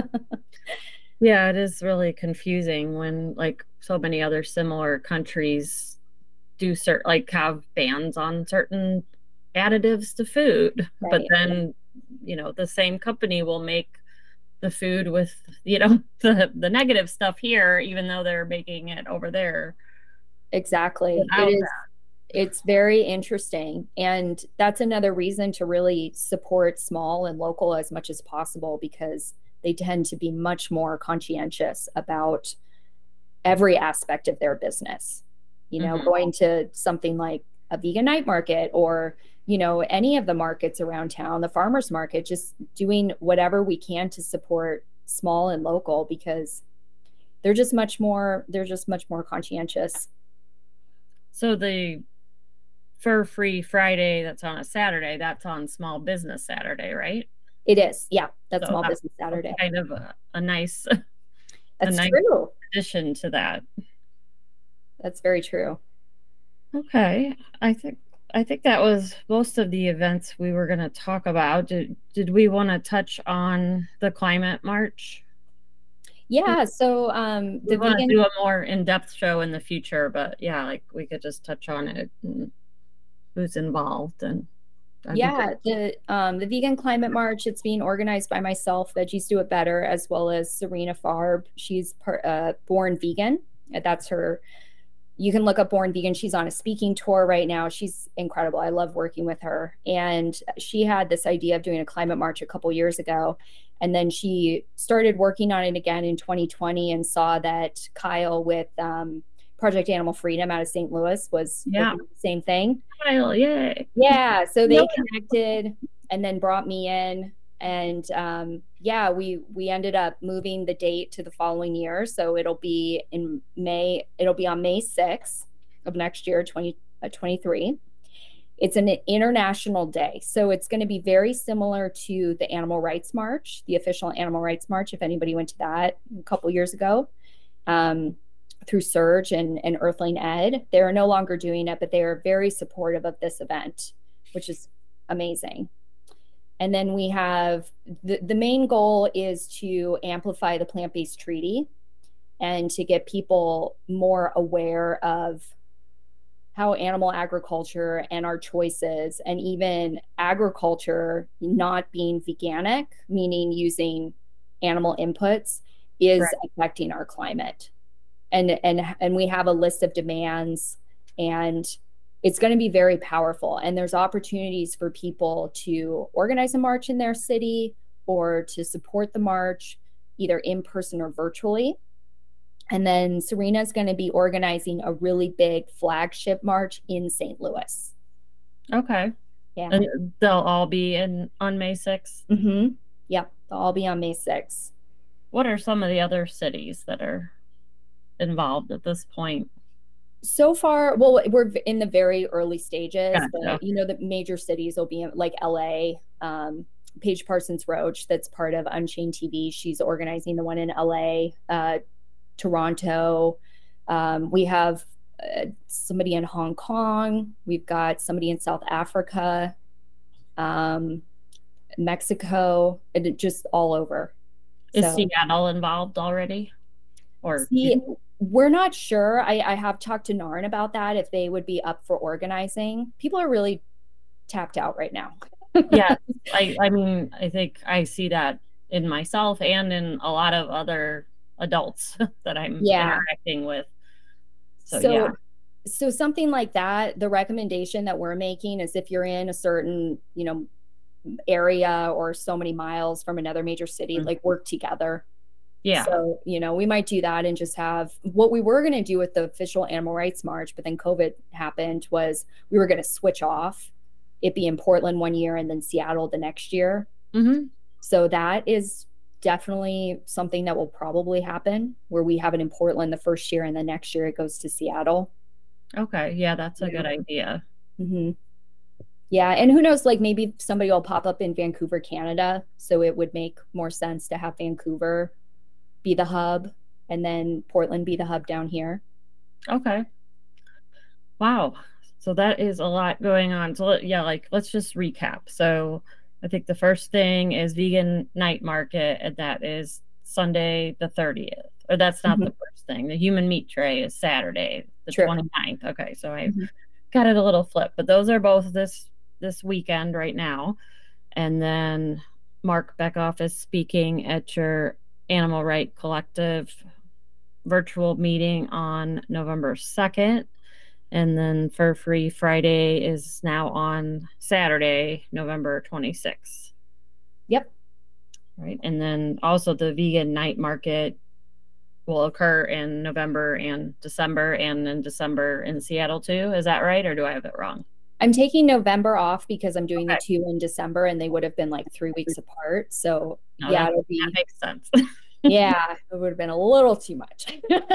Yeah, it is really confusing when like so many other similar countries do certain like have bans on certain additives to food, right. But then, you know, the same company will make the food with, you know, the the negative stuff here, even though they're making it over there. Exactly. It is, it's very interesting. And that's another reason to really support small and local as much as possible, because they tend to be much more conscientious about every aspect of their business. You know, mm-hmm. going to something like a vegan night market, or, you know, any of the markets around town, the farmers market, just doing whatever we can to support small and local, because they're just much more, they're just much more conscientious. So the Fur Free Friday, that's on a Saturday, that's on Small Business Saturday, right? It is. Yeah. That's so Small that's Business Saturday. Kind of a, a nice, that's a nice true. addition to that. That's very true. Okay. I think I think that was most of the events we were going to talk about. Did did we want to touch on the climate march? Yeah, so um we want to do a more in-depth show in the future, but yeah, like we could just touch on it and who's involved. And yeah, the um the vegan climate march, it's being organized by myself, Veggies Do It Better, as well as Serena Farb. She's part, uh, Born Vegan. That's her. You can look up Born Vegan. She's on a speaking tour right now. She's incredible. I love working with her. And she had this idea of doing a climate march a couple years ago. And then she started working on it again in twenty twenty and saw that Kyle with um, Project Animal Freedom out of Saint Louis was yeah. the same thing. Kyle, yay. Yeah. So they yeah. connected and then brought me in. And um, yeah, we we ended up moving the date to the following year. So it'll be in May. It'll be on May sixth of next year, twenty twenty-three. It's an international day. So it's going to be very similar to the Animal Rights March, the official Animal Rights March, if anybody went to that a couple years ago, um, through Surge and, and Earthling Ed. They're no longer doing it, but they are very supportive of this event, which is amazing. And then we have the, the main goal is to amplify the plant-based treaty and to get people more aware of how animal agriculture and our choices, and even agriculture not being veganic, meaning using animal inputs, is right. affecting our climate. And, and, and we have a list of demands, and it's going to be very powerful. And there's opportunities for people to organize a march in their city or to support the march, either in person or virtually. And then Serena's going to be organizing a really big flagship march in Saint Louis. Okay. Yeah. And they'll all be in on May sixth? Mm-hmm. Yep. They'll all be on May sixth. What are some of the other cities that are involved at this point? So far, well, we're in the very early stages, Gotcha. but you know, the major cities will be in, like L A, um, Paige Parsons Roach, that's part of Unchained T V. She's organizing the one in L A, uh, Toronto. Um, we have uh, somebody in Hong Kong. We've got somebody in South Africa, um, Mexico, and just all over. Is So- Seattle involved already? Or See, we're not sure. I, I have talked to Narn about that, if they would be up for organizing. People are really tapped out right now. yeah, I, I mean, I think I see that in myself and in a lot of other adults that I'm Yeah. interacting with. So, So, yeah. so something like that, the recommendation that we're making is if you're in a certain, you know, area or so many miles from another major city, Mhm. like work together. Yeah. So, you know, we might do that and just have what we were going to do with the official Animal Rights March, but then COVID happened, was we were going to switch off, it be in Portland one year and then Seattle the next year. Mm-hmm. So that is definitely something that will probably happen, where we have it in Portland the first year and the next year it goes to Seattle. Okay. Yeah, that's a Yeah. good idea. Mm-hmm. Yeah. And who knows, like maybe somebody will pop up in Vancouver, Canada. So it would make more sense to have Vancouver be the hub and then Portland be the hub down here. Okay. Wow. So that is a lot going on. So let- yeah, like let's just recap. So I think the first thing is Vegan Night Market, and that is Sunday the thirtieth. Or that's not Mhm. the first thing. The Human Meat Tray is Saturday the True. twenty-ninth. Okay, so I Mhm. got it a little flip, but those are both this this weekend right now. And then Mark Beckoff is speaking at your Animal Right Collective virtual meeting on November second. And then Fur Free Friday is now on Saturday, November twenty-sixth. Yep. Right. And then also the Vegan Night Market will occur in November and December, and in December in Seattle too. Is that right? Or do I have it wrong? I'm taking November off because I'm doing Okay. the two in December and they would have been like three weeks apart. So No, yeah, that, it'll be, that makes sense. yeah, it would have been a little too much.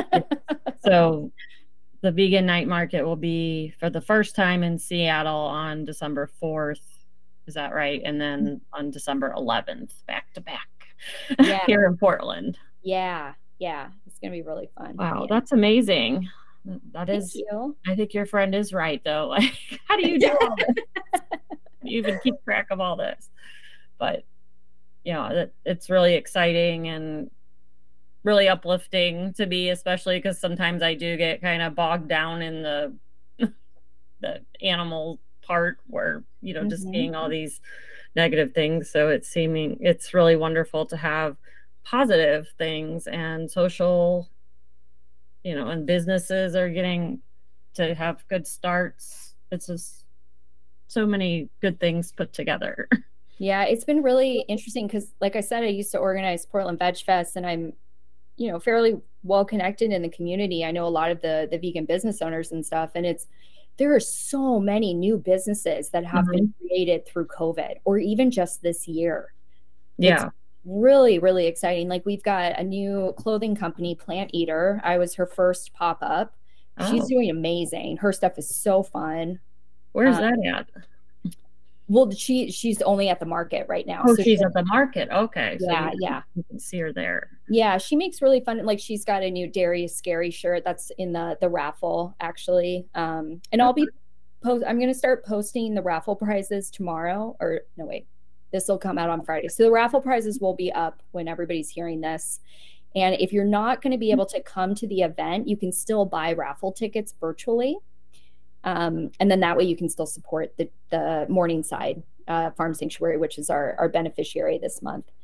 So the Vegan Night Market will be for the first time in Seattle on December fourth. Is that right? And then on December eleventh, back to back Yeah. here in Portland. Yeah, yeah, it's gonna be really fun. Wow, Yeah. that's amazing. That Thank is, you. I think your friend is right though. Like, how do you do all this? You even keep track of all this? But you know, it, it's really exciting and really uplifting to me, especially because sometimes I do get kind of bogged down in the the animal part, where you know just Mhm. seeing all these negative things. So it's seeming it's really wonderful to have positive things and social, you know, and businesses are getting to have good starts. It's just so many good things put together. Yeah, it's been really interesting because, like I said, I used to organize Portland Veg Fest, and I'm, you know, fairly well connected in the community. I know a lot of the the vegan business owners and stuff, and it's there are so many new businesses that have been created through COVID or even just this year. Yeah. Really, really exciting. Like we've got a new clothing company, Plant Eater. I was her first pop up. She's Oh. doing amazing. Her stuff is so fun. Where's uh, that at? Well, she she's only at the market right now. Oh, So she's she- at the market. Okay. So Yeah, you, yeah. you can see her there. Yeah, she makes really fun. Like she's got a new Darius Scary shirt that's in the the raffle actually. Um, and I'll be post. I'm gonna start posting the raffle prizes tomorrow. Or no, wait, this will come out on Friday. So the raffle prizes will be up when everybody's hearing this. And if you're not going to be able to come to the event, you can still buy raffle tickets virtually. Um, and then that way you can still support the the Morningside uh, Farm Sanctuary, which is our our beneficiary this month.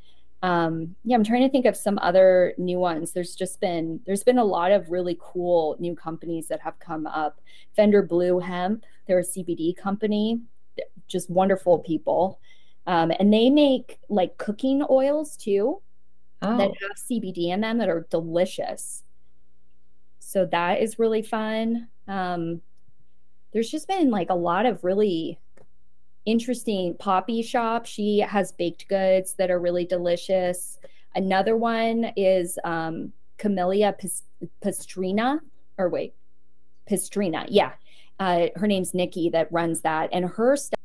Um, yeah, I'm trying to think of some other new ones. There's just been, there's been a lot of really cool new companies that have come up. Fender Blue Hemp, they're a C B D company, just wonderful people. Um, and they make like cooking oils too, oh. that have C B D in them that are delicious. So that is really fun. Um, there's just been like a lot of really interesting. Poppy Shop, she has baked goods that are really delicious. Another one is um, Camellia Pastrina, or wait, Pastrina, yeah. Uh, her name's Nikki that runs that, and her stuff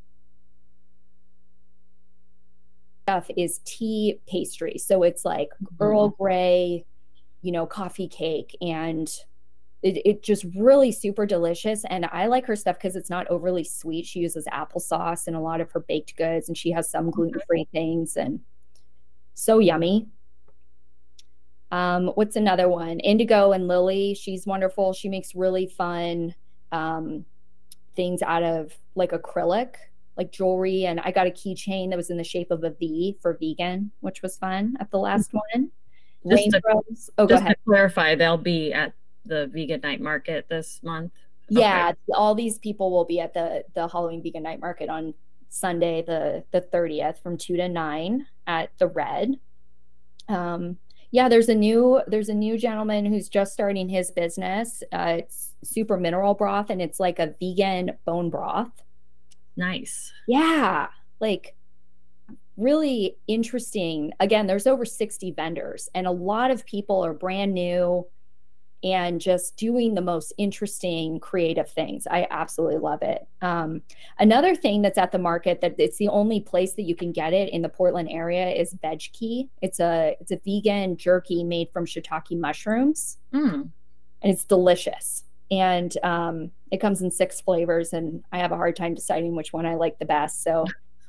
stuff is tea pastry. So it's like mm-hmm. Earl Grey, you know, coffee cake, and it, it just really super delicious. And I like her stuff because it's not overly sweet. She uses applesauce in a lot of her baked goods, and she has some gluten-free things, and so yummy. Um, what's another one? Indigo and Lily. She's wonderful. She makes really fun um, things out of like acrylic, like jewelry. And I got a keychain that was in the shape of a V for vegan, which was fun at the last one. Just, to, oh, just to clarify, they'll be at the Vegan Night Market this month. Yeah, okay. All these people will be at the the Halloween Vegan Night Market on Sunday, the the thirtieth, from two to nine at the Red. Um, yeah, there's a new there's a new gentleman who's just starting his business. Uh, it's Super Mineral Broth, and it's like a vegan bone broth. Nice. Yeah, like really interesting. Again, there's over sixty vendors, and a lot of people are brand new and just doing the most interesting creative things. I absolutely love it. Um, another thing that's at the market that it's the only place that you can get it in the Portland area is Veggie. It's a it's a vegan jerky made from shiitake mushrooms, mm. and it's delicious. And um, it comes in six flavors, and I have a hard time deciding which one I like the best. So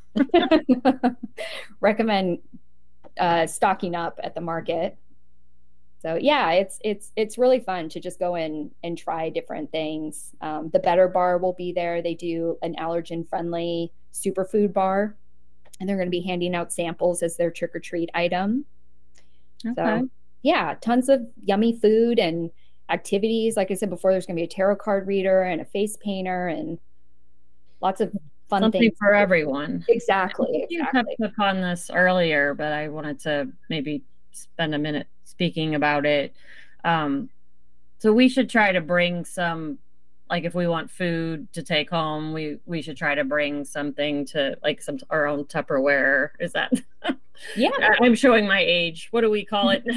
recommend uh, stocking up at the market. So yeah, it's it's it's really fun to just go in and try different things. Um, the Better Bar will be there. They do an allergen-friendly superfood bar, and they're going to be handing out samples as their trick-or-treat item. Okay. So yeah, tons of yummy food and activities. Like I said before, there's going to be a tarot card reader and a face painter and lots of fun Something things for everyone. Exactly. You exactly. touched upon this earlier, but I wanted to maybe spend a minute speaking about it. Um, so we should try to bring some, like if we want food to take home, we, we should try to bring something to like some, our own Tupperware. Is that? Yeah. I'm showing my age. What do we call it?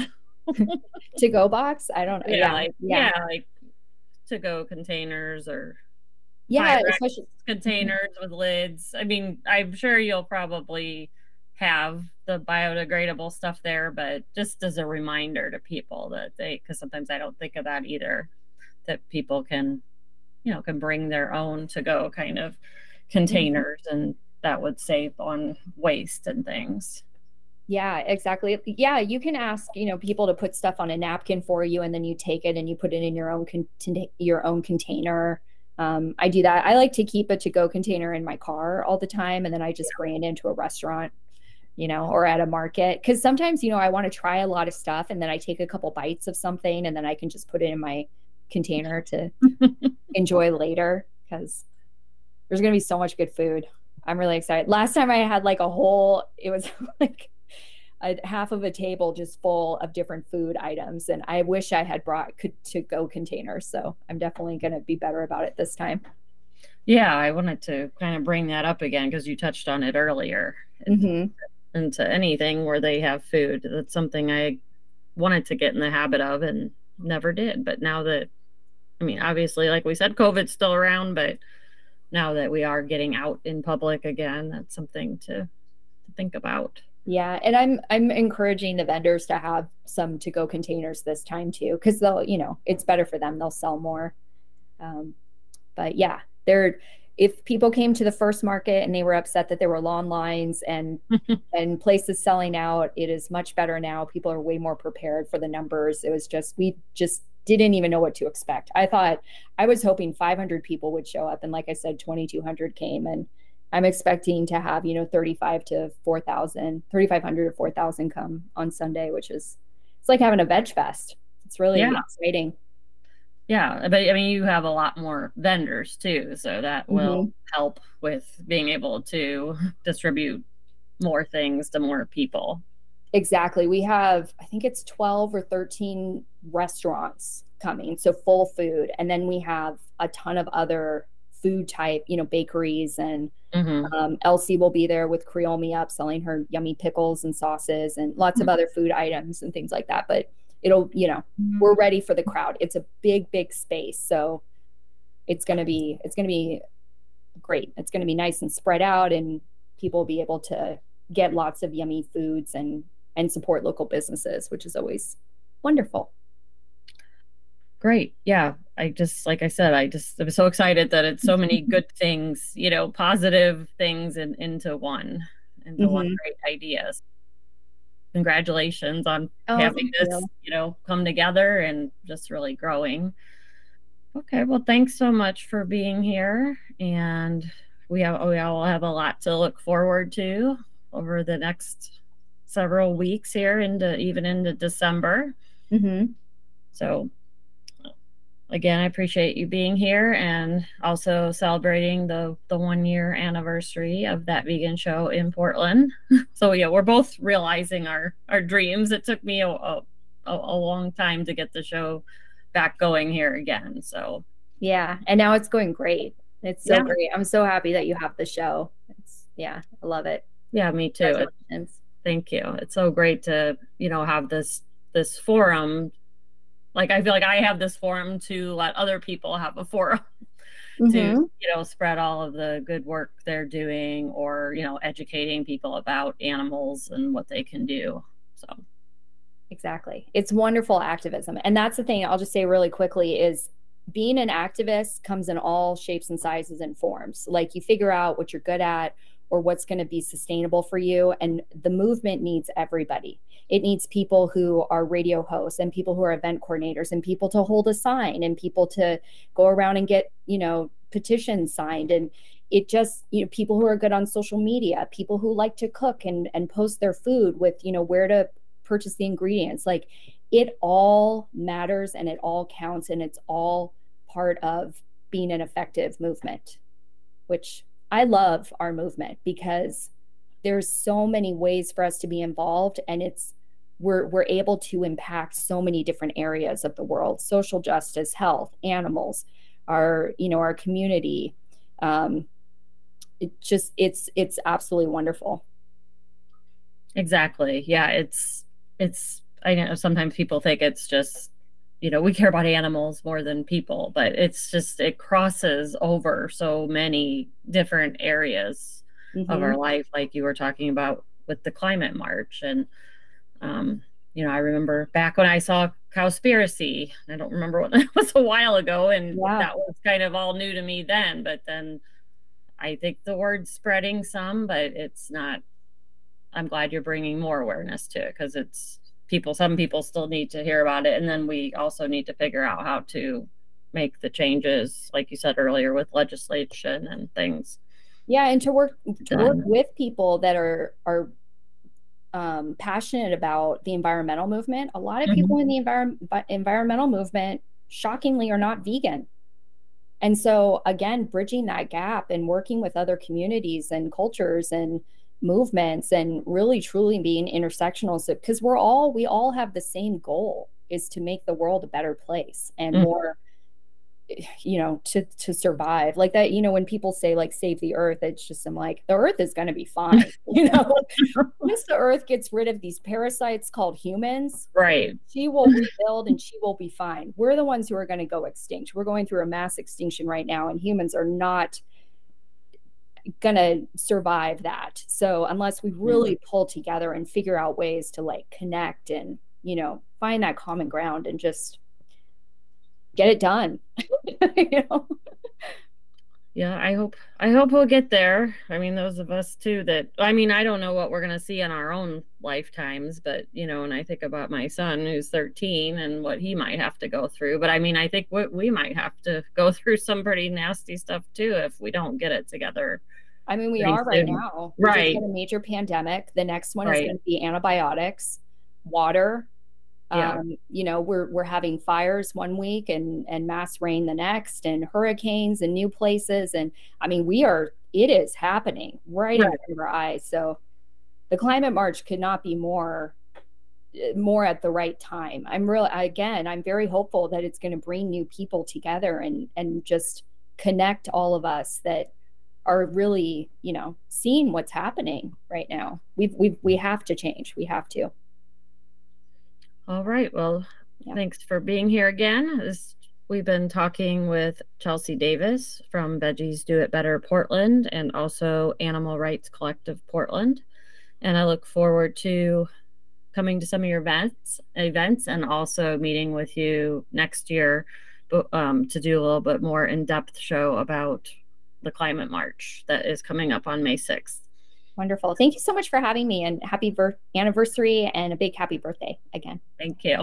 To go box? I don't know. Yeah. Yeah. Like, yeah. yeah, like to go containers or yeah, especially containers with lids. I mean, I'm sure you'll probably have the biodegradable stuff there, but just as a reminder to people that they, because sometimes I don't think of that either, that people can, you know, can bring their own to go kind of containers, mm-hmm. and that would save on waste and things. Yeah, exactly. Yeah, you can ask, you know, people to put stuff on a napkin for you, and then you take it and you put it in your own con- your own container. Um, I do that. I like to keep a to-go container in my car all the time, and then I just bring it into a restaurant, you know, or at a market. Because sometimes, you know, I want to try a lot of stuff, and then I take a couple bites of something, and then I can just put it in my container to enjoy later, because there's going to be so much good food. I'm really excited. Last time I had like a whole, it was like a half of a table just full of different food items. And I wish I had brought could to go containers. So I'm definitely going to be better about it this time. Yeah, I wanted to kind of bring that up again because you touched on it earlier. Mm-hmm. Into anything where they have food. That's something I wanted to get in the habit of and never did. But now that, I mean, obviously, like we said, COVID's still around, but now that we are getting out in public again, that's something to, to think about. Yeah, and I'm I'm encouraging the vendors to have some to-go containers this time too, because they'll, you know, it's better for them. They'll sell more. Um, but yeah, they're if people came to the first market and they were upset that there were long lines and and places selling out, it is much better now. People are way more prepared for the numbers. It was just we just didn't even know what to expect. I thought I was hoping five hundred people would show up, and like I said, twenty-two hundred came, and I'm expecting to have, you know, thirty-five to four thousand, thirty-five hundred to four thousand come on Sunday, which is, it's like having a veg fest. It's really yeah. exciting. Yeah. But I mean, you have a lot more vendors too. So that will mm-hmm. help with being able to distribute more things to more people. Exactly. We have, I think it's twelve or thirteen restaurants coming. So full food. And then we have a ton of other food type, you know, bakeries, and mm-hmm. um, Elsie will be there with Creole Me Up selling her yummy pickles and sauces and lots mm-hmm. of other food items and things like that. But it'll, you know, mm-hmm. we're ready for the crowd. It's a big, big space. So it's going to be, it's going to be great. It's going to be nice and spread out, and people will be able to get lots of yummy foods and, and support local businesses, which is always wonderful. Great. Yeah. I just, like I said, I just, I'm so excited that it's so many good things, you know, positive things in, into one, into mm-hmm. one great ideas. Congratulations on oh, having this, you. you know, come together and just really growing. Okay. Well, thanks so much for being here. And we have, we all have a lot to look forward to over the next several weeks here into, even into December. Mm-hmm. So again, I appreciate you being here and also celebrating the, the one year anniversary of That Vegan Show in Portland. So yeah, we're both realizing our, our dreams. It took me a, a, a long time to get the show back going here again. So yeah. And now it's going great. It's so yeah. great. I'm so happy that you have the show. It's yeah, I love it. Yeah, me too. It, thank you. It's so great to, you know, have this, this forum. Like, I feel like I have this forum to let other people have a forum mm-hmm. to, you know, spread all of the good work they're doing, or, you know, educating people about animals and what they can do. So. Exactly. It's wonderful activism. And that's the thing I'll just say really quickly is being an activist comes in all shapes and sizes and forms. Like, you figure out what you're good at or what's going to be sustainable for you. And the movement needs everybody. It needs people who are radio hosts and people who are event coordinators and people to hold a sign and people to go around and get, you know, petitions signed. And it just, you know, people who are good on social media, people who like to cook and, and post their food with, you know, where to purchase the ingredients. Like, it all matters and it all counts, and it's all part of being an effective movement, which I love our movement because there's so many ways for us to be involved, and it's we're we're able to impact so many different areas of the world: social justice, health, animals, our you know our community. Um, it just it's it's absolutely wonderful. Exactly. Yeah. It's it's. I know sometimes people think it's just, you know, we care about animals more than people, but it's just, it crosses over so many different areas mm-hmm. of our life, like you were talking about with the climate march. And, um, you know, I remember back when I saw Cowspiracy, I don't remember when, that was a while ago, and yeah. that was kind of all new to me then, but then I think the word's spreading some, but it's not, I'm glad you're bringing more awareness to it, because it's, people, some people still need to hear about it. And then we also need to figure out how to make the changes, like you said earlier, with legislation and things. Yeah. And to work, to work with people that are, are um, passionate about the environmental movement. A lot of mm-hmm. people in the envir- environmental movement, shockingly, are not vegan. And so again, bridging that gap and working with other communities and cultures and movements and really truly being intersectional, so because we're all we all have the same goal, is to make the world a better place and mm. more, you know, to to survive. Like that, you know, when people say like save the earth, it's just, I'm like, the earth is going to be fine. You know, once the earth gets rid of these parasites called humans, right, she will rebuild and she will be fine. We're the ones who are going to go extinct. We're going through a mass extinction right now, and humans are not gonna survive that. So unless we really pull together and figure out ways to like connect and, you know, find that common ground and just get it done. You know? Yeah, I hope I hope we'll get there. I mean, those of us too that, I mean, I don't know what we're gonna see in our own lifetimes, but you know, and I think about my son who's thirteen and what he might have to go through. But I mean, I think we, we might have to go through some pretty nasty stuff too if we don't get it together I mean, we are right now. We right. just had a major pandemic. The next one right. is going to be antibiotics, water. Yeah. Um, you know, we're we're having fires one week and and mass rain the next, and hurricanes in new places. And I mean, we are. It is happening right, right. in front of our eyes. So, the climate march could not be more more at the right time. I'm real again. I'm very hopeful that it's going to bring new people together and and just connect all of us that are really, you know, seeing what's happening right now. We've we've we have to change. We have to. All right. Well, yeah. Thanks for being here again. This, we've been talking with Chelsea Davis from Veggies Do It Better Portland and also Animal Rights Collective Portland. And I look forward to coming to some of your events, events and also meeting with you next year um, to do a little bit more in-depth show about the climate march that is coming up on May sixth. Wonderful. Thank you so much for having me, and happy birth anniversary and a big happy birthday again. Thank you.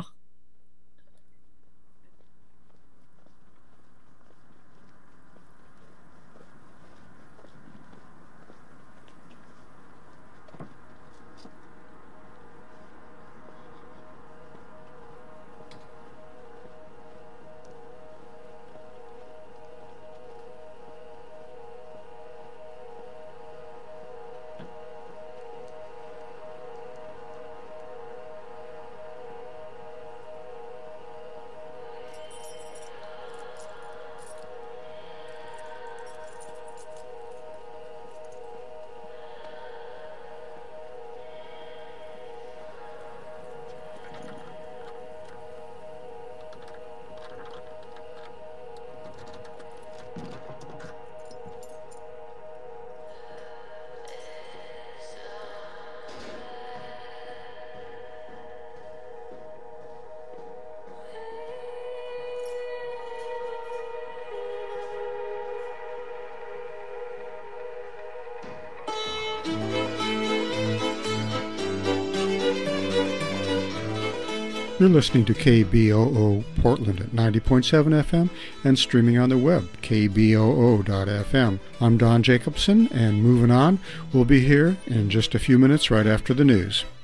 You're listening to K B O O Portland at ninety point seven F M and streaming on the web, K B O O dot F M. I'm Don Jacobson, and moving on, we'll be here in just a few minutes right after the news.